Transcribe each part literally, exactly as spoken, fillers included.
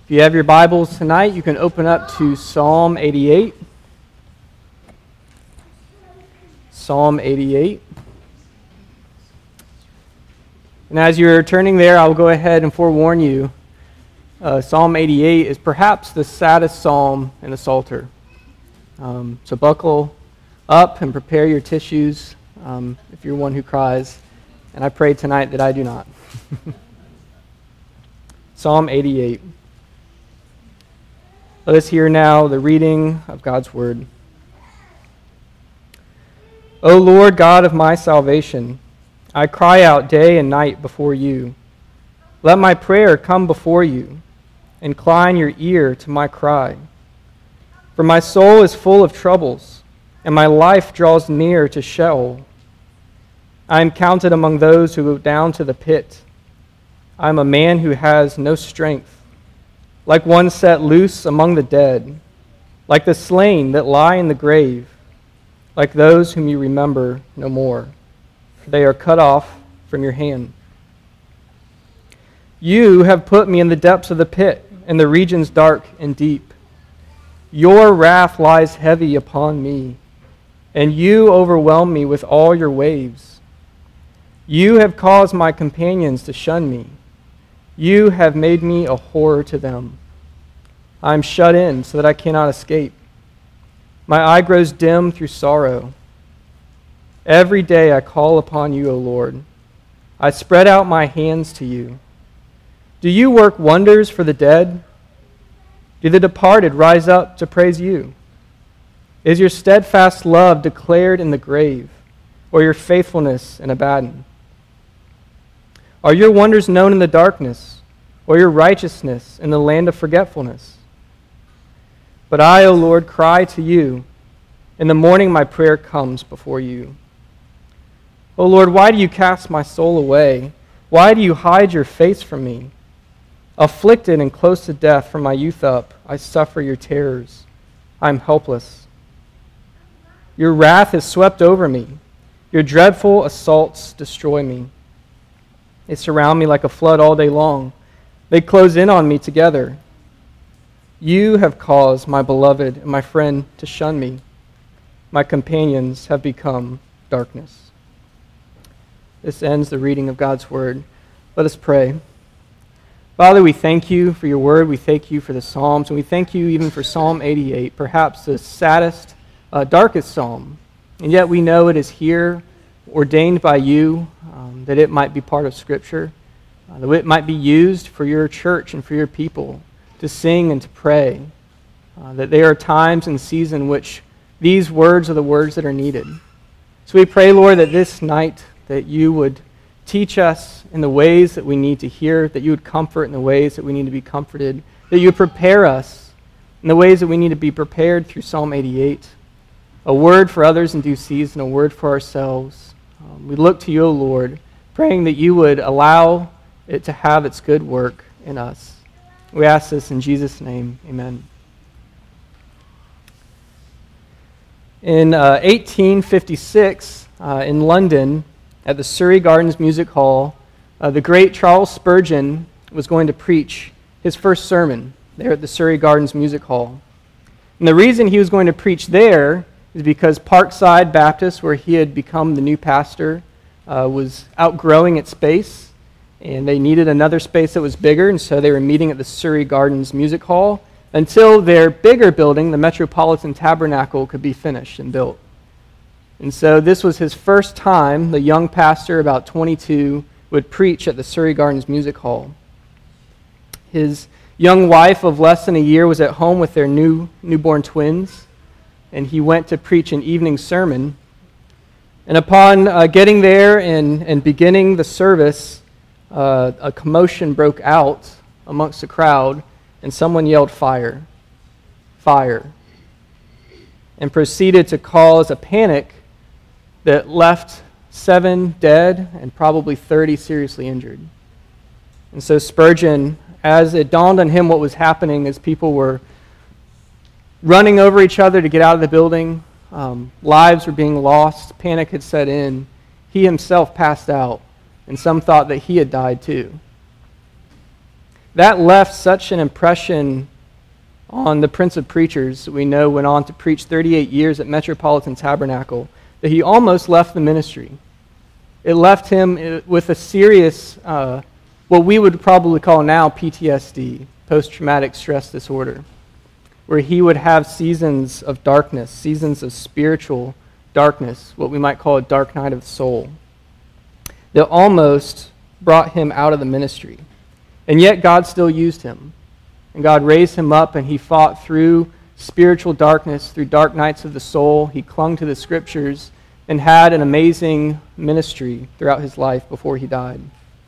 If you have your Bibles tonight, you can open up to Psalm eighty-eight. Psalm eighty-eight. And as you're turning there, I'll go ahead and forewarn you, uh, Psalm eighty-eight is perhaps the saddest psalm in the Psalter. Um, so buckle up and prepare your tissues um, if you're one who cries. And I pray tonight that I do not. Psalm eighty-eight. Let us hear now the reading of God's Word. O Lord God of my salvation, I cry out day and night before you. Let my prayer come before you. Incline your ear to my cry. For my soul is full of troubles, and my life draws near to Sheol. I am counted among those who go down to the pit. I am a man who has no strength, like one set loose among the dead, like the slain that lie in the grave, like those whom you remember no more, for they are cut off from your hand. You have put me in the depths of the pit, in the regions dark and deep. Your wrath lies heavy upon me, and you overwhelm me with all your waves. You have caused my companions to shun me. You have made me a horror to them. I am shut in so that I cannot escape. My eye grows dim through sorrow. Every day I call upon you, O Lord. I spread out my hands to you. Do you work wonders for the dead? Do the departed rise up to praise you? Is your steadfast love declared in the grave, or your faithfulness in Abaddon? Are your wonders known in the darkness, or your righteousness in the land of forgetfulness? But I, O Lord, cry to you. In the morning my prayer comes before you. O Lord, why do you cast my soul away? Why do you hide your face from me? Afflicted and close to death from my youth up, I suffer your terrors. I am helpless. Your wrath has swept over me. Your dreadful assaults destroy me. They surround me like a flood all day long. They close in on me together. You have caused my beloved and my friend to shun me. My companions have become darkness. This ends the reading of God's Word. Let us pray. Father, we thank you for your Word. We thank you for the Psalms. And we thank you even for Psalm eighty-eight, perhaps the saddest, uh, darkest psalm. And yet we know it is here, ordained by you, um, that it might be part of Scripture, uh, that it might be used for your church and for your people to sing and to pray, uh, that there are times and seasons in which these words are the words that are needed. So we pray, Lord, that this night that you would teach us in the ways that we need to hear, that you would comfort in the ways that we need to be comforted, that you would prepare us in the ways that we need to be prepared through Psalm eighty-eight, a word for others in due season, a word for ourselves. Um, we look to you, O Lord, praying that you would allow it to have its good work in us. We ask this in Jesus' name. Amen. In uh, eighteen fifty-six, uh, in London, at the Surrey Gardens Music Hall, uh, the great Charles Spurgeon was going to preach his first sermon there at the Surrey Gardens Music Hall. And the reason he was going to preach there is because Parkside Baptist, where he had become the new pastor, uh, was outgrowing its space. And they needed another space that was bigger, and so they were meeting at the Surrey Gardens Music Hall until their bigger building, the Metropolitan Tabernacle, could be finished and built. And so this was his first time, the young pastor, about twenty-two, would preach at the Surrey Gardens Music Hall. His young wife of less than a year was at home with their new newborn twins, and he went to preach an evening sermon. And upon uh, getting there and, and beginning the service, Uh, a commotion broke out amongst the crowd, and someone yelled, "Fire! Fire!" and proceeded to cause a panic that left seven dead and probably thirty seriously injured. And so Spurgeon, as it dawned on him what was happening, as people were running over each other to get out of the building, um, lives were being lost, panic had set in, he himself passed out, and some thought that he had died too. That left such an impression on the Prince of Preachers, that we know went on to preach thirty-eight years at Metropolitan Tabernacle, that he almost left the ministry. It left him with a serious, uh, what we would probably call now P T S D, post-traumatic stress disorder, where he would have seasons of darkness, seasons of spiritual darkness, what we might call a dark night of the soul, that almost brought him out of the ministry. And yet God still used him. And God raised him up, and he fought through spiritual darkness, through dark nights of the soul. He clung to the scriptures and had an amazing ministry throughout his life before he died.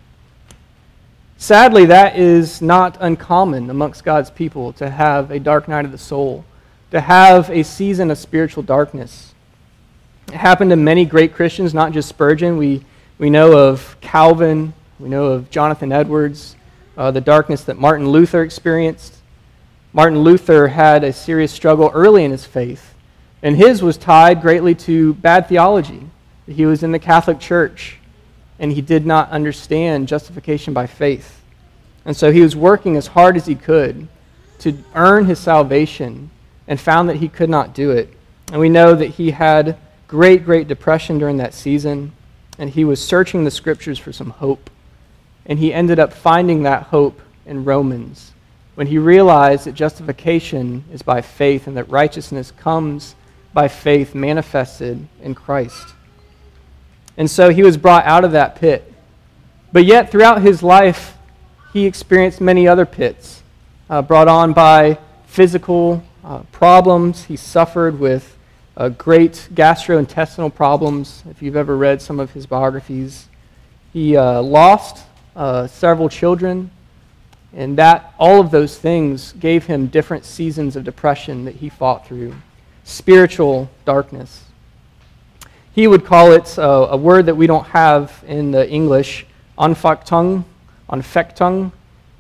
Sadly, that is not uncommon amongst God's people, to have a dark night of the soul, to have a season of spiritual darkness. It happened to many great Christians, not just Spurgeon. We, we know of Calvin, we know of Jonathan Edwards, uh, the darkness that Martin Luther experienced. Martin Luther had a serious struggle early in his faith, and his was tied greatly to bad theology. He was in the Catholic Church, and he did not understand justification by faith. And so he was working as hard as he could to earn his salvation, and found that he could not do it. And we know that he had great, great depression during that season, and he was searching the scriptures for some hope. And he ended up finding that hope in Romans, when he realized that justification is by faith, and that righteousness comes by faith manifested in Christ. And so he was brought out of that pit. But yet, throughout his life, he experienced many other pits, uh, brought on by physical uh, problems. He suffered with uh, great gastrointestinal problems, if you've ever read some of his biographies. He uh, lost uh, several children, and that all of those things gave him different seasons of depression that he fought through. Spiritual darkness. He would call it uh, a word that we don't have in the English, Anfechtung, Anfechtung.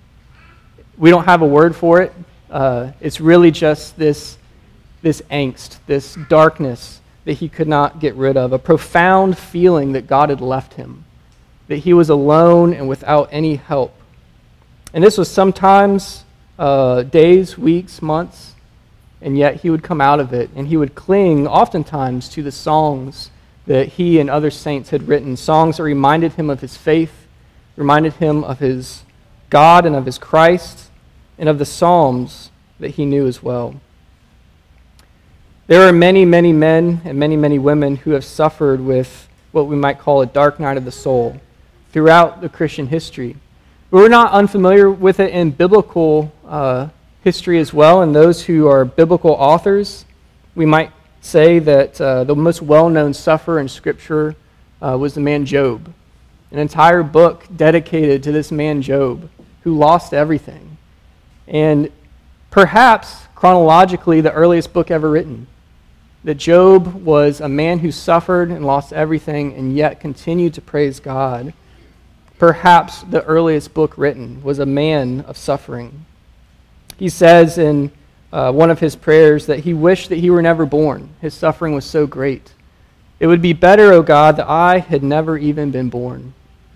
We don't have a word for it. Uh, it's really just this, this angst, this darkness that he could not get rid of, a profound feeling that God had left him, that he was alone and without any help. And this was sometimes uh, days, weeks, months, and yet he would come out of it, and he would cling oftentimes to the songs that he and other saints had written, songs that reminded him of his faith, reminded him of his God and of his Christ, and of the Psalms that he knew as well. There are many, many men and many, many women who have suffered with what we might call a dark night of the soul throughout the Christian history. But we're not unfamiliar with it in biblical uh, history as well, and those who are biblical authors. We might say that uh, the most well-known sufferer in Scripture uh, was the man Job. An entire book dedicated to this man Job, who lost everything. And perhaps, chronologically, the earliest book ever written. That Job was a man who suffered and lost everything, and yet continued to praise God. Perhaps the earliest book written was a man of suffering. He says in Uh, one of his prayers that he wished that he were never born. His suffering was so great. It would be better, O God, that I had never even been born.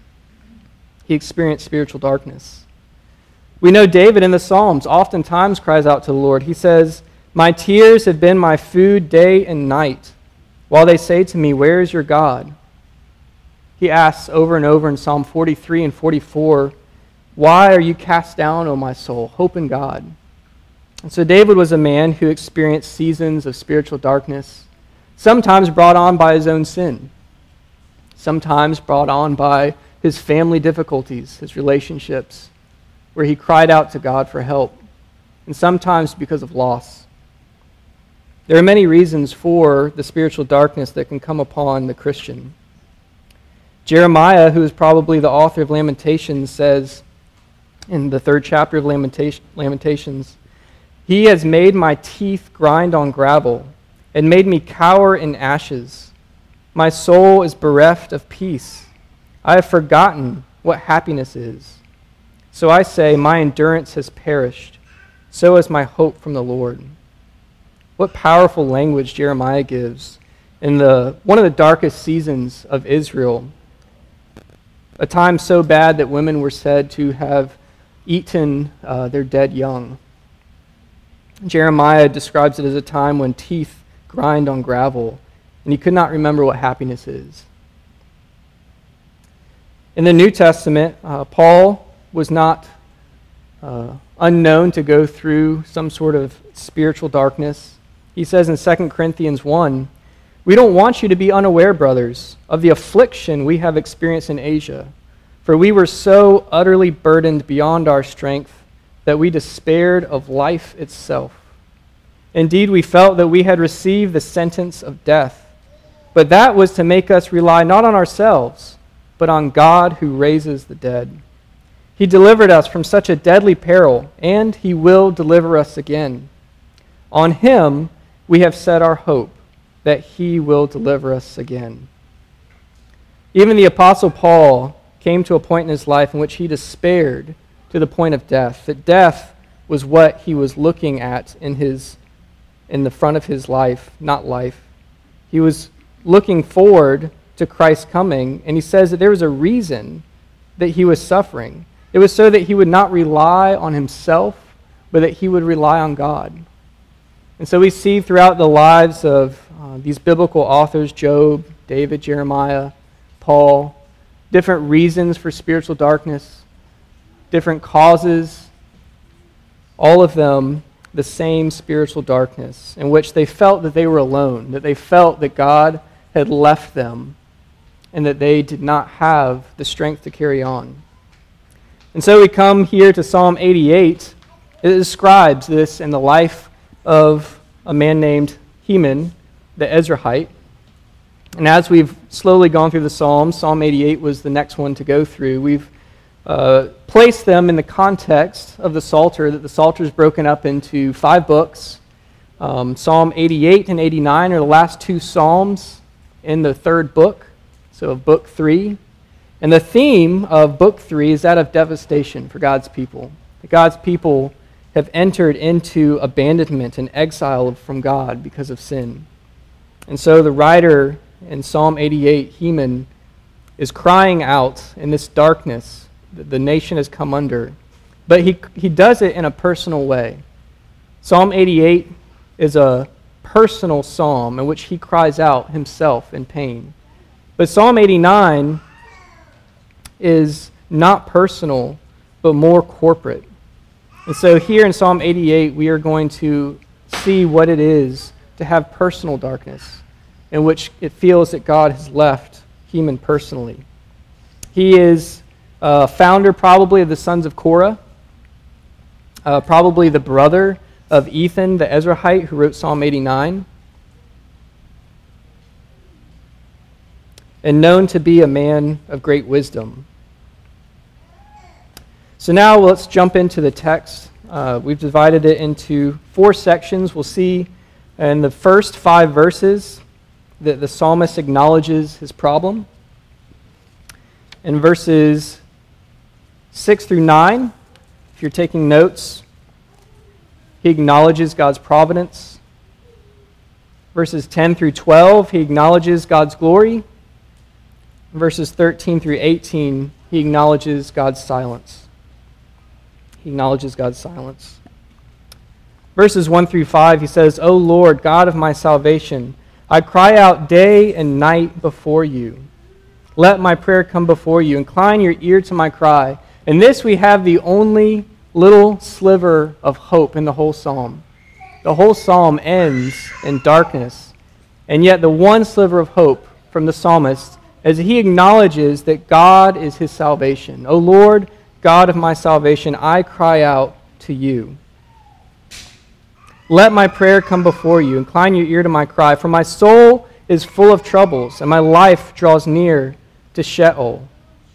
He experienced spiritual darkness. We know David in the Psalms oftentimes cries out to the Lord. He says, "My tears have been my food day and night, while they say to me, 'Where is your God?'" He asks over and over in Psalm forty-three and forty-four, "Why are you cast down, O my soul? Hope in God." And so David was a man who experienced seasons of spiritual darkness, sometimes brought on by his own sin, sometimes brought on by his family difficulties, his relationships, where he cried out to God for help, and sometimes because of loss. There are many reasons for the spiritual darkness that can come upon the Christian. Jeremiah, who is probably the author of Lamentations, says in the third chapter of Lamentations, "He has made my teeth grind on gravel and made me cower in ashes. My soul is bereft of peace. I have forgotten what happiness is. So I say, my endurance has perished. So has my hope from the Lord." What powerful language Jeremiah gives in the one of the darkest seasons of Israel, a time so bad that women were said to have eaten uh, their dead young. Jeremiah describes it as a time when teeth grind on gravel, and he could not remember what happiness is. In the New Testament, uh, Paul was not uh, unknown to go through some sort of spiritual darkness. He says in Second Corinthians one, "We don't want you to be unaware, brothers, of the affliction we have experienced in Asia, for we were so utterly burdened beyond our strength that we despaired of life itself. Indeed, we felt that we had received the sentence of death, but that was to make us rely not on ourselves, but on God who raises the dead. He delivered us from such a deadly peril, and he will deliver us again. On him we have set our hope, that he will deliver us again." Even the Apostle Paul came to a point in his life in which he despaired to the point of death, that death was what he was looking at in his in the front of his life, not life. He was looking forward to Christ's coming, and he says that there was a reason that he was suffering. It was so that he would not rely on himself, but that he would rely on God. And so we see throughout the lives of uh, these biblical authors, Job, David, Jeremiah, Paul, different reasons for spiritual darkness, different causes, all of them the same spiritual darkness in which they felt that they were alone, that they felt that God had left them, and that they did not have the strength to carry on. And so we come here to Psalm eighty-eight. It describes this in the life of a man named Heman, the Ezrahite. And as we've slowly gone through the Psalms, Psalm eighty-eight was the next one to go through. We've uh, placed them in the context of the Psalter, that the Psalter is broken up into five books. Um, Psalm eighty-eight and eighty-nine are the last two Psalms in the third book, so of book three. And the theme of book three is that of devastation for God's people. That God's people have entered into abandonment and exile from God because of sin. And so the writer in Psalm eighty-eight, Heman, is crying out in this darkness that the nation has come under. But he, he does it in a personal way. Psalm eighty-eight is a personal psalm in which he cries out himself in pain. But Psalm eighty-nine is not personal, but more corporate. And so here in Psalm eighty-eight, we are going to see what it is to have personal darkness, in which it feels that God has left Heman personally. He is a founder probably of the sons of Korah, uh, probably the brother of Ethan, the Ezrahite, who wrote Psalm eighty-nine, and known to be a man of great wisdom. So now let's jump into the text. Uh, we've divided it into four sections. We'll see in the first five verses that the psalmist acknowledges his problem. In verses six through nine, if you're taking notes, he acknowledges God's providence. Verses ten through twelve, he acknowledges God's glory. Verses thirteen through eighteen, he acknowledges God's silence. He acknowledges God's silence. Verses one through five, he says, "O Lord, God of my salvation, I cry out day and night before you. Let my prayer come before you. Incline your ear to my cry." In this we have the only little sliver of hope in the whole psalm. The whole psalm ends in darkness, and yet the one sliver of hope from the psalmist is that he acknowledges that God is his salvation. "O Lord, God of my salvation, I cry out to you. Let my prayer come before you. Incline your ear to my cry, for my soul is full of troubles, and my life draws near to Sheol."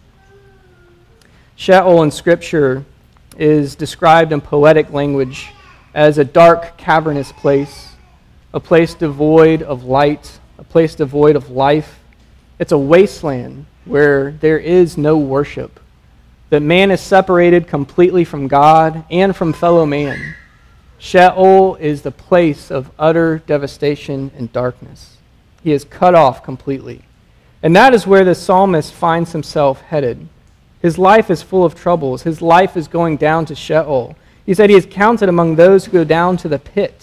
Sheol in Scripture is described in poetic language as a dark, cavernous place, a place devoid of light, a place devoid of life. It's a wasteland where there is no worship, that man is separated completely from God and from fellow man. Sheol is the place of utter devastation and darkness. He is cut off completely. And that is where the psalmist finds himself headed. His life is full of troubles. His life is going down to Sheol. He said he is counted among those who go down to the pit.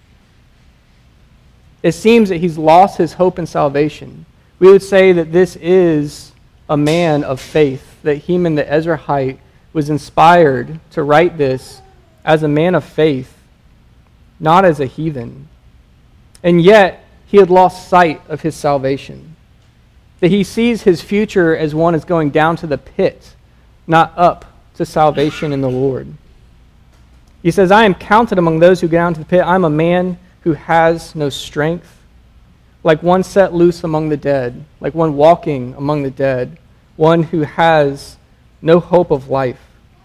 It seems that he's lost his hope in salvation. We would say that this is a man of faith, that Heman the Ezrahite was inspired to write this as a man of faith, not as a heathen. And yet, he had lost sight of his salvation. That he sees his future as one is going down to the pit, not up to salvation in the Lord. He says, I am counted among those who go down to the pit. I'm a man who has no strength, like one set loose among the dead, like one walking among the dead, one who has no hope of life.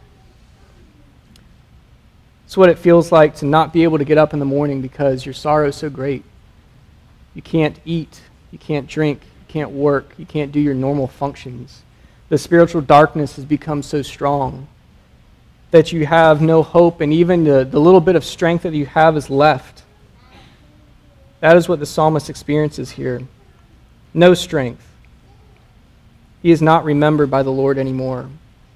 It's what it feels like to not be able to get up in the morning because your sorrow is so great. You can't eat, you can't drink, you can't work, you can't do your normal functions. The spiritual darkness has become so strong that you have no hope, and even the, the little bit of strength that you have is left. That is what the psalmist experiences here. No strength. He is not remembered by the Lord anymore.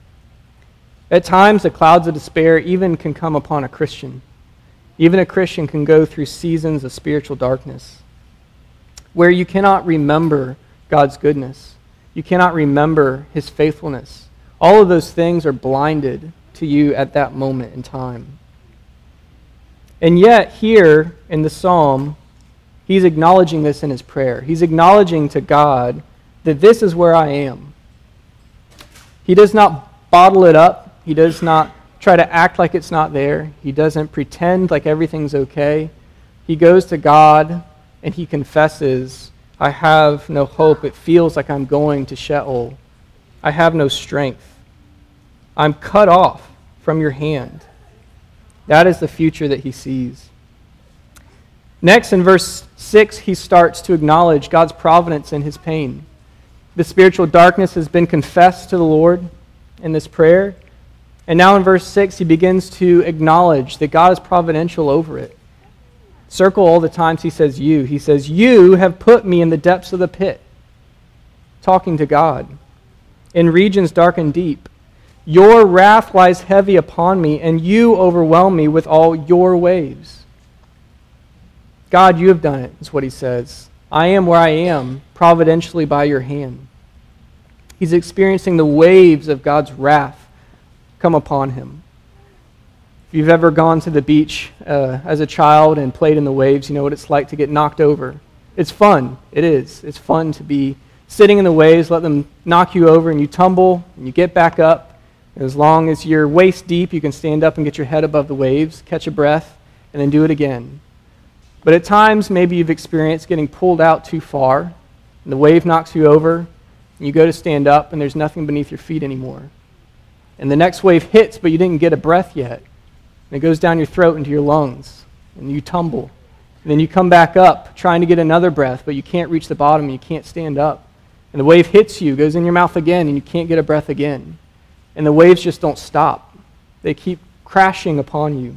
At times, the clouds of despair even can come upon a Christian. Even a Christian can go through seasons of spiritual darkness where you cannot remember God's goodness. You cannot remember his faithfulness. All of those things are blinded to you at that moment in time. And yet, here in the psalm, he's acknowledging this in his prayer. He's acknowledging to God that this is where I am. He does not bottle it up. He does not try to act like it's not there. He doesn't pretend like everything's okay. He goes to God and he confesses, I have no hope. It feels like I'm going to Sheol. I have no strength. I'm cut off from your hand. That is the future that he sees. Next, in verse six, he starts to acknowledge God's providence in his pain. The spiritual darkness has been confessed to the Lord in this prayer. And now in verse six, he begins to acknowledge that God is providential over it. Circle all the times he says you. He says, you have put me in the depths of the pit. Talking to God. In regions dark and deep. Your wrath lies heavy upon me, and you overwhelm me with all your waves. God, you have done it, is what he says. I am where I am, providentially by your hand. He's experiencing the waves of God's wrath come upon him. If you've ever gone to the beach uh, as a child and played in the waves, you know what it's like to get knocked over. It's fun. It is. It's fun to be sitting in the waves, let them knock you over, and you tumble, and you get back up. As long as you're waist deep, you can stand up and get your head above the waves, catch a breath, and then do it again. But at times, maybe you've experienced getting pulled out too far, and the wave knocks you over, and you go to stand up, and there's nothing beneath your feet anymore. And the next wave hits, but you didn't get a breath yet. And it goes down your throat into your lungs, and you tumble. And then you come back up, trying to get another breath, but you can't reach the bottom, and you can't stand up. And the wave hits you, goes in your mouth again, and you can't get a breath again. And the waves just don't stop. They keep crashing upon you.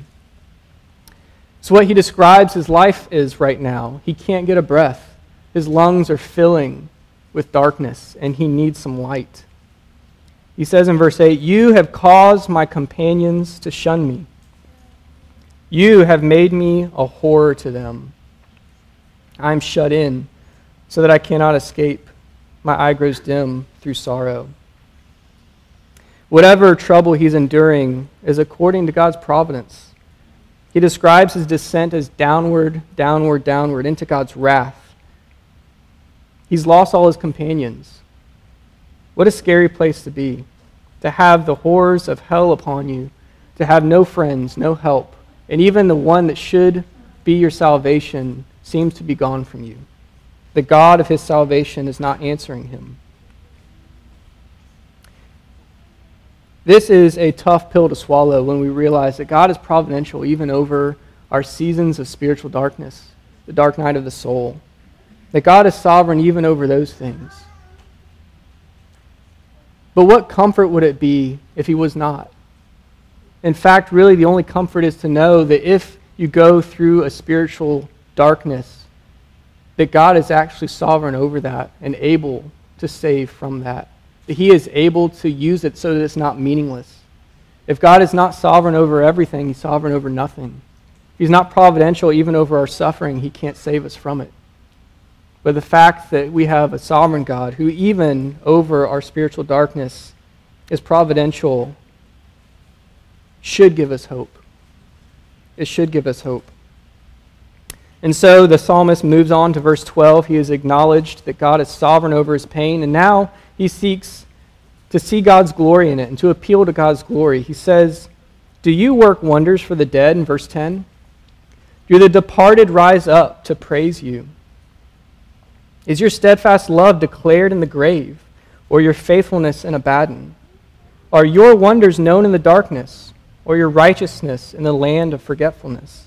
So what he describes his life is right now. He can't get a breath. His lungs are filling with darkness, and he needs some light. He says in verse eight, you have caused my companions to shun me. You have made me a horror to them. I am shut in so that I cannot escape. My eye grows dim through sorrow. Whatever trouble he's enduring is according to God's providence. He describes his descent as downward, downward, downward into God's wrath. He's lost all his companions. What a scary place to be, to have the horrors of hell upon you, to have no friends, no help, and even the one that should be your salvation seems to be gone from you. The God of his salvation is not answering him. This is a tough pill to swallow when we realize that God is providential even over our seasons of spiritual darkness, the dark night of the soul. That God is sovereign even over those things. But what comfort would it be if he was not? In fact, really the only comfort is to know that if you go through a spiritual darkness, that God is actually sovereign over that and able to save from that. that he is able to use it so that it's not meaningless. If God is not sovereign over everything, he's sovereign over nothing. If he's not providential even over our suffering, he can't save us from it. But the fact that we have a sovereign God who even over our spiritual darkness is providential should give us hope. It should give us hope. And so the psalmist moves on to verse twelve. He has acknowledged that God is sovereign over his pain, and now he seeks to see God's glory in it and to appeal to God's glory. He says, "Do you work wonders for the dead?" in verse ten. "Do the departed rise up to praise you? Is your steadfast love declared in the grave, or your faithfulness in Abaddon? Are your wonders known in the darkness, or your righteousness in the land of forgetfulness?"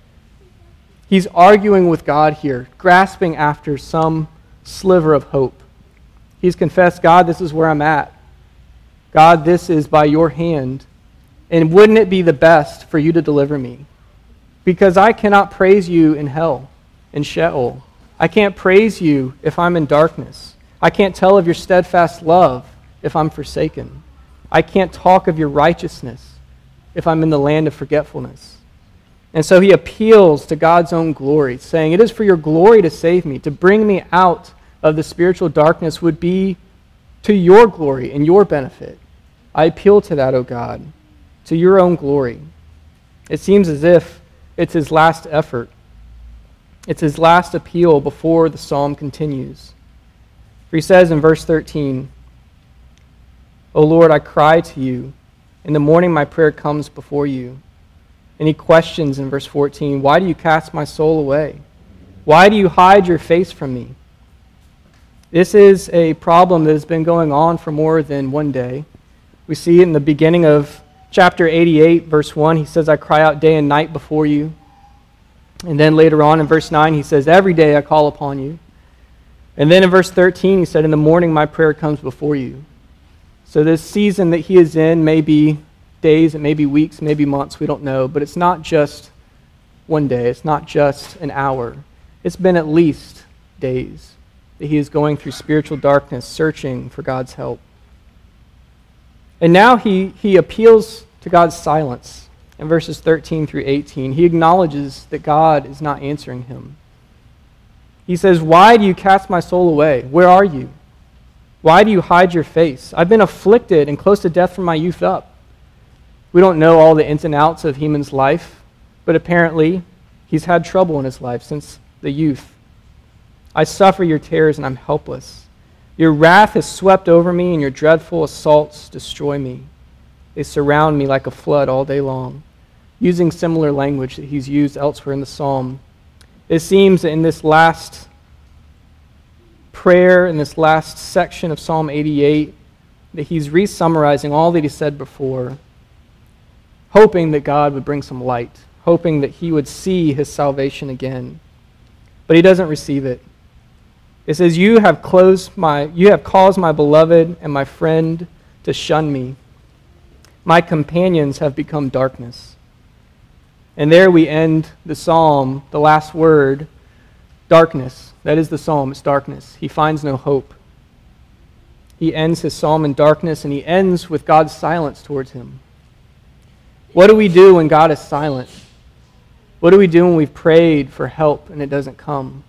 He's arguing with God here, grasping after some sliver of hope. He's confessed, "God, this is where I'm at. God, this is by your hand. And wouldn't it be the best for you to deliver me? Because I cannot praise you in hell, in Sheol. I can't praise you if I'm in darkness. I can't tell of your steadfast love if I'm forsaken. I can't talk of your righteousness if I'm in the land of forgetfulness." And so he appeals to God's own glory, saying, "It is for your glory to save me. To bring me out of the spiritual darkness would be to your glory and your benefit. I appeal to that, O God, to your own glory." It seems as if it's his last effort. It's his last appeal before the psalm continues. For he says in verse thirteen, "O Lord, I cry to you. In the morning my prayer comes before you." And he questions in verse fourteen, "Why do you cast my soul away? Why do you hide your face from me?" This is a problem that has been going on for more than one day. We see it in the beginning of chapter eighty-eight, verse one. He says, "I cry out day and night before you." And then later on in verse nine, he says, "Every day I call upon you." And then in verse thirteen, he said, "In the morning my prayer comes before you." So this season that he is in may be days, it may be weeks, maybe months, we don't know. But it's not just one day. It's not just an hour. It's been at least days that he is going through spiritual darkness, searching for God's help. And now he, he appeals to God's silence in verses thirteen through eighteen. He acknowledges that God is not answering him. He says, "Why do you cast my soul away? Where are you? Why do you hide your face? I've been afflicted and close to death from my youth up." We don't know all the ins and outs of Heman's life, but apparently he's had trouble in his life since the youth. "I suffer your terrors and I'm helpless. Your wrath has swept over me and your dreadful assaults destroy me. They surround me like a flood all day long." Using similar language that he's used elsewhere in the psalm. It seems that in this last prayer, in this last section of Psalm eighty-eight, that he's re-summarizing all that he said before, hoping that God would bring some light, hoping that he would see his salvation again. But he doesn't receive it. It says, you have closed my, you have caused my beloved and my friend to shun me. My companions have become darkness." And there we end the psalm, the last word, darkness. That is the psalm, it's darkness. He finds no hope. He ends his psalm in darkness, and he ends with God's silence towards him. What do we do when God is silent? What do we do when we've prayed for help and it doesn't come?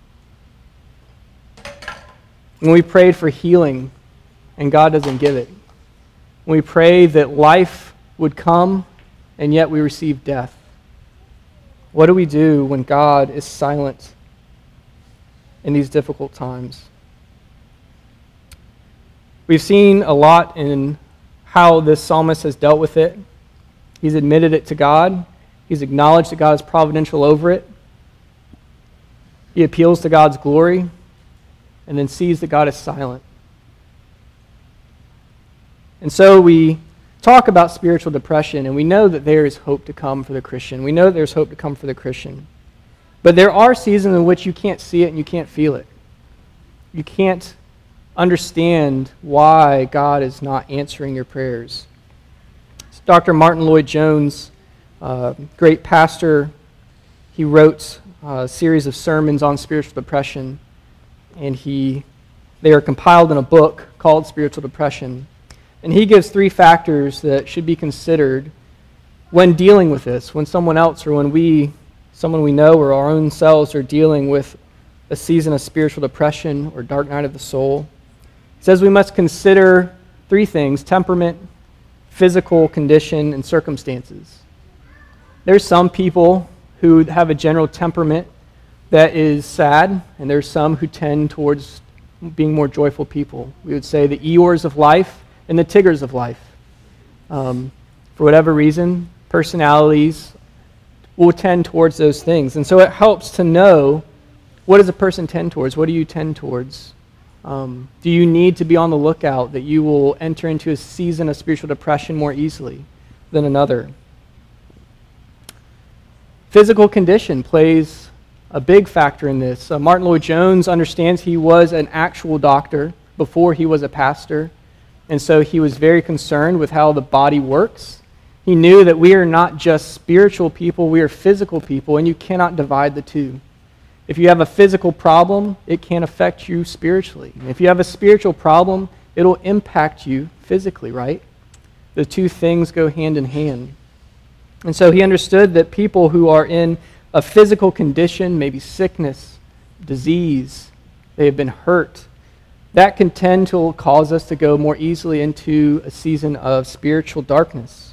When we prayed for healing and God doesn't give it? When we pray that life would come and yet we receive death? What do we do when God is silent in these difficult times? We've seen a lot in how this psalmist has dealt with it. He's admitted it to God. He's acknowledged that God is providential over it. He appeals to God's glory and then sees that God is silent. And so we talk about spiritual depression, and we know that there is hope to come for the Christian. We know that there's hope to come for the Christian. But there are seasons in which you can't see it and you can't feel it. You can't understand why God is not answering your prayers. It's Doctor Martin Lloyd-Jones, uh, great pastor. He wrote a series of sermons on spiritual depression, and he they are compiled in a book called called spiritual depression. And he gives three factors that should be considered when dealing with this, when someone else or when we, someone we know or our own selves are dealing with a season of spiritual depression or dark night of the soul. He says we must consider three things: temperament, physical condition, and circumstances. There's some people who have a general temperament that is sad, and there's some who tend towards being more joyful people. We would say the Eeyores of life and the Tiggers of life. Um, for whatever reason, personalities will tend towards those things. And so it helps to know, what does a person tend towards? What do you tend towards? Um, do you need to be on the lookout that you will enter into a season of spiritual depression more easily than another? Physical condition plays a big factor in this. Uh, Martin Lloyd-Jones understands he was an actual doctor before he was a pastor, and so he was very concerned with how the body works. He knew that we are not just spiritual people, we are physical people, and you cannot divide the two. If you have a physical problem, it can affect you spiritually. If you have a spiritual problem, it'll impact you physically, right? The two things go hand in hand. And so he understood that people who are in a physical condition, maybe sickness, disease, they have been hurt, that can tend to cause us to go more easily into a season of spiritual darkness.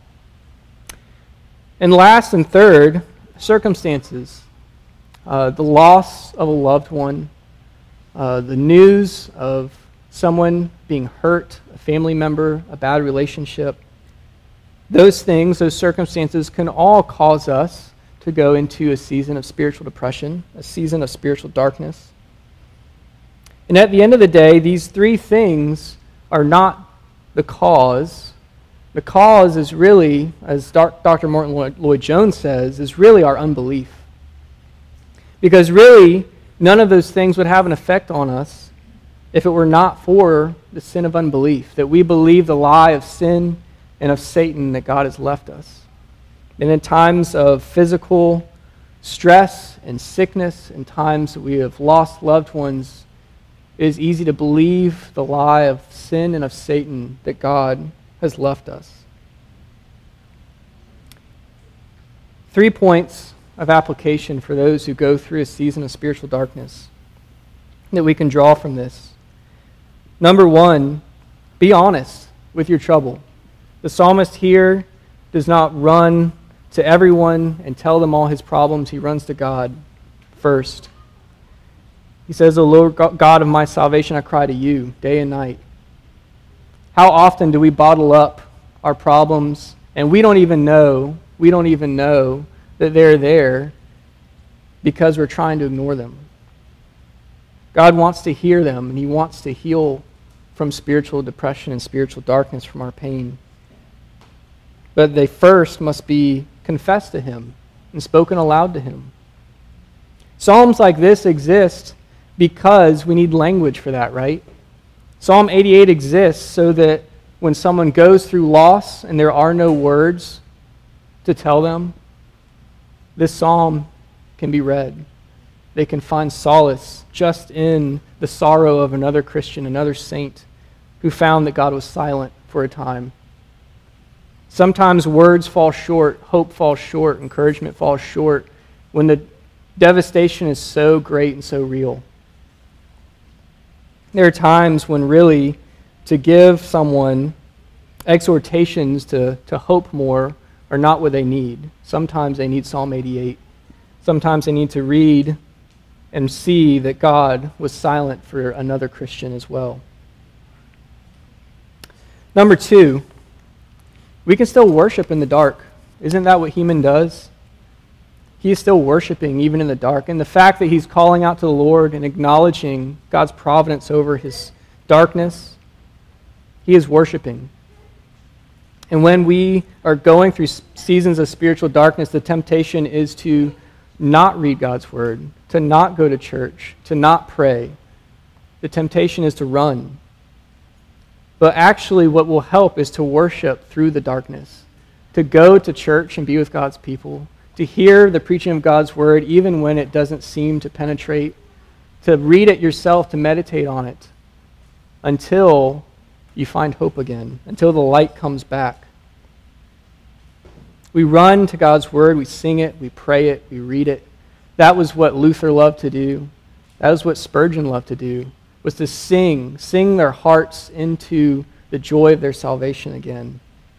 And last and third, circumstances. Uh, the loss of a loved one, uh, the news of someone being hurt, a family member, a bad relationship. Those things, those circumstances can all cause us to go into a season of spiritual depression, a season of spiritual darkness. And at the end of the day, these three things are not the cause. The cause is really, as Doctor Martin Lloyd-Jones says, is really our unbelief. Because really, none of those things would have an effect on us if it were not for the sin of unbelief, that we believe the lie of sin and of Satan that God has left us. And in times of physical stress and sickness, in times that we have lost loved ones, it is easy to believe the lie of sin and of Satan that God has left us. Three points of application for those who go through a season of spiritual darkness that we can draw from this. Number one, be honest with your trouble. The psalmist here does not run to everyone and tell them all his problems. He runs to God first. He says, "O Lord God of my salvation, I cry to you day and night." How often do we bottle up our problems and we don't even know, we don't even know that they're there because we're trying to ignore them. God wants to hear them, and he wants to heal from spiritual depression and spiritual darkness, from our pain. But they first must be confessed to him and spoken aloud to him. Psalms like this exist because we need language for that, right? Psalm eighty-eight exists so that when someone goes through loss and there are no words to tell them, this psalm can be read. They can find solace just in the sorrow of another Christian, another saint, who found that God was silent for a time. Sometimes words fall short, hope falls short, encouragement falls short when the devastation is so great and so real. There are times when really to give someone exhortations to, to hope more are not what they need. Sometimes they need Psalm eighty-eight. Sometimes they need to read and see that God was silent for another Christian as well. Number two, we can still worship in the dark. Isn't that what Heman does? He is still worshiping even in the dark. And the fact that he's calling out to the Lord and acknowledging God's providence over his darkness, he is worshiping. And when we are going through seasons of spiritual darkness, the temptation is to not read God's word, to not go to church, to not pray. The temptation is to run. But actually what will help is to worship through the darkness, to go to church and be with God's people, to hear the preaching of God's word even when it doesn't seem to penetrate, to read it yourself, to meditate on it. until you find hope again, until the light comes back. We run to God's word, we sing it, we pray it, we read it. That was what Luther loved to do. That was what Spurgeon loved to do, was to sing, sing their hearts into the joy of their salvation again.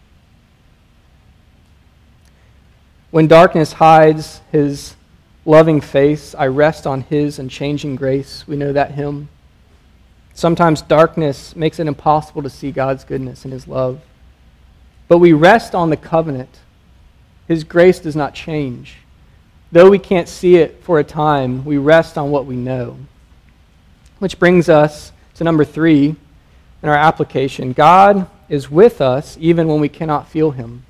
When darkness hides his loving face, I rest on his unchanging grace. We know that hymn. Sometimes darkness makes it impossible to see God's goodness and his love. But we rest on the covenant. His grace does not change. Though we can't see it for a time, we rest on what we know. Which brings us to number three in our application. God is with us even when we cannot feel him.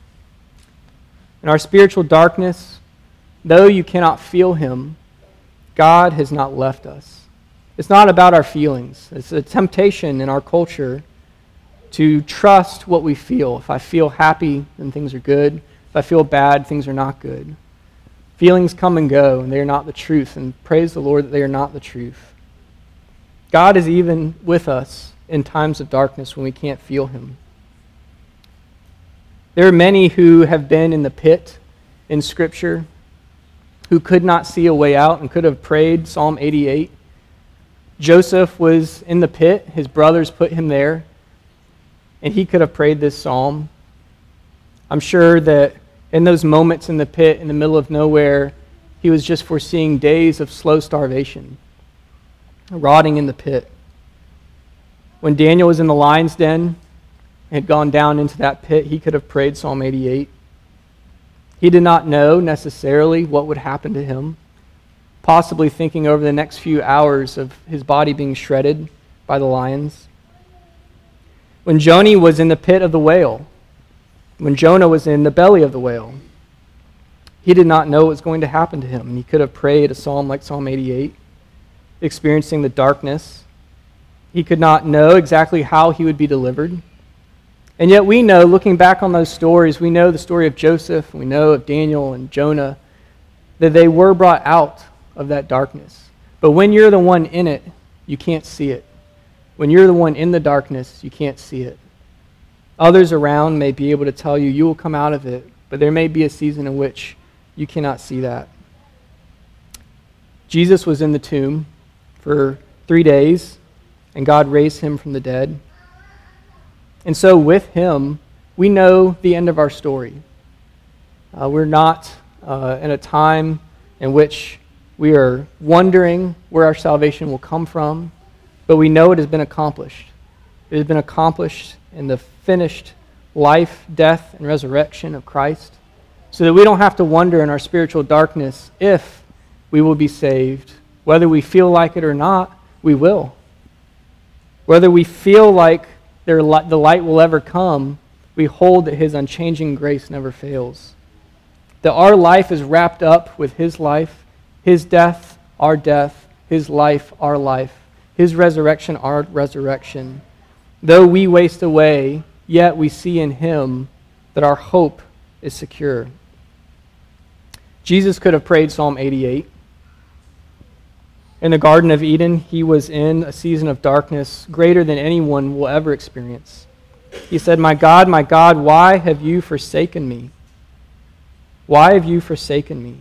In our spiritual darkness, though you cannot feel him, God has not left us. It's not about our feelings. It's a temptation in our culture to trust what we feel. If I feel happy, then things are good. If I feel bad, things are not good. Feelings come and go, and they are not the truth. And praise the Lord that they are not the truth. God is even with us in times of darkness when we can't feel him. There are many who have been in the pit in Scripture who could not see a way out and could have prayed Psalm eighty-eight. Joseph was in the pit. His brothers put him there, and he could have prayed this psalm. I'm sure that in those moments in the pit, in the middle of nowhere, he was just foreseeing days of slow starvation, rotting in the pit. When Daniel was in the lion's den, had gone down into that pit, he could have prayed Psalm eighty-eight. He did not know necessarily what would happen to him, possibly thinking over the next few hours of his body being shredded by the lions. When Jonah was in the pit of the whale, when Jonah was in the belly of the whale, he did not know what was going to happen to him, and he could have prayed a psalm like Psalm eighty-eight, experiencing the darkness. He could not know exactly how he would be delivered. And yet we know, looking back on those stories, we know the story of Joseph, we know of Daniel and Jonah, that they were brought out of that darkness. But when you're the one in it, you can't see it. When you're the one in the darkness, you can't see it. Others around may be able to tell you, you will come out of it, but there may be a season in which you cannot see that. Jesus was in the tomb for three days, and God raised him from the dead. And so with him, we know the end of our story. Uh, we're not uh, in a time in which we are wondering where our salvation will come from, but we know it has been accomplished. It has been accomplished in the finished life, death, and resurrection of Christ, so that we don't have to wonder in our spiritual darkness if we will be saved. Whether we feel like it or not, we will. Whether we feel like there, the light will ever come, we hold that his unchanging grace never fails. That our life is wrapped up with his life, his death, our death, his life, our life, his resurrection, our resurrection. Though we waste away, yet we see in him that our hope is secure. Jesus could have prayed Psalm eighty-eight. In the Garden of Eden, he was in a season of darkness greater than anyone will ever experience. He said, "My God, my God, why have you forsaken me? Why have you forsaken me?"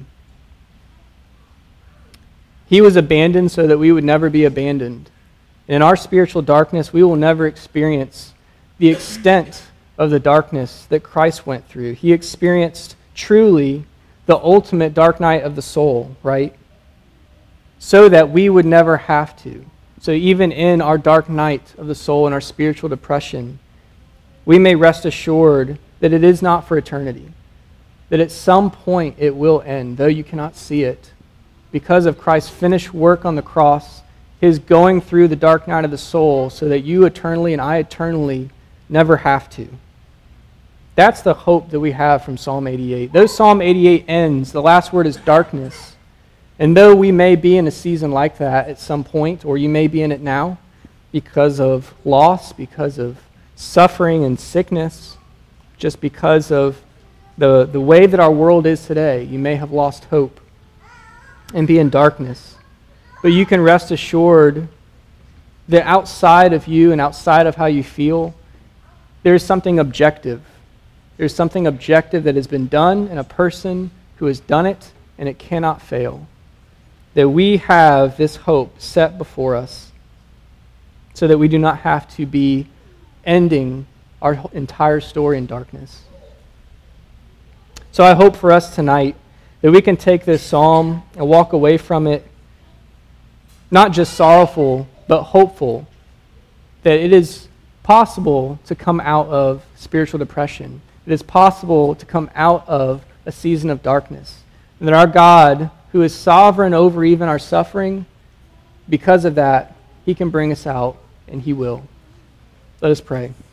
He was abandoned so that we would never be abandoned. In our spiritual darkness, we will never experience the extent of the darkness that Christ went through. He experienced truly the ultimate dark night of the soul, right? So that we would never have to. So even in our dark night of the soul and our spiritual depression, we may rest assured that it is not for eternity. That at some point it will end, though you cannot see it. Because of Christ's finished work on the cross, his going through the dark night of the soul so that you eternally and I eternally never have to. That's the hope that we have from Psalm eighty-eight. Though Psalm eighty-eight ends, the last word is darkness. And though we may be in a season like that at some point, or you may be in it now, because of loss, because of suffering and sickness, just because of the, the way that our world is today, you may have lost hope and be in darkness. But you can rest assured that outside of you and outside of how you feel, there's something objective. There's something objective that has been done in a person who has done it, and it cannot fail. That we have this hope set before us so that we do not have to be ending our entire story in darkness. So I hope for us tonight that we can take this psalm and walk away from it not just sorrowful, but hopeful, that it is possible to come out of spiritual depression. It is possible to come out of a season of darkness. And that our God, who is sovereign over even our suffering, because of that, he can bring us out, and he will. Let us pray.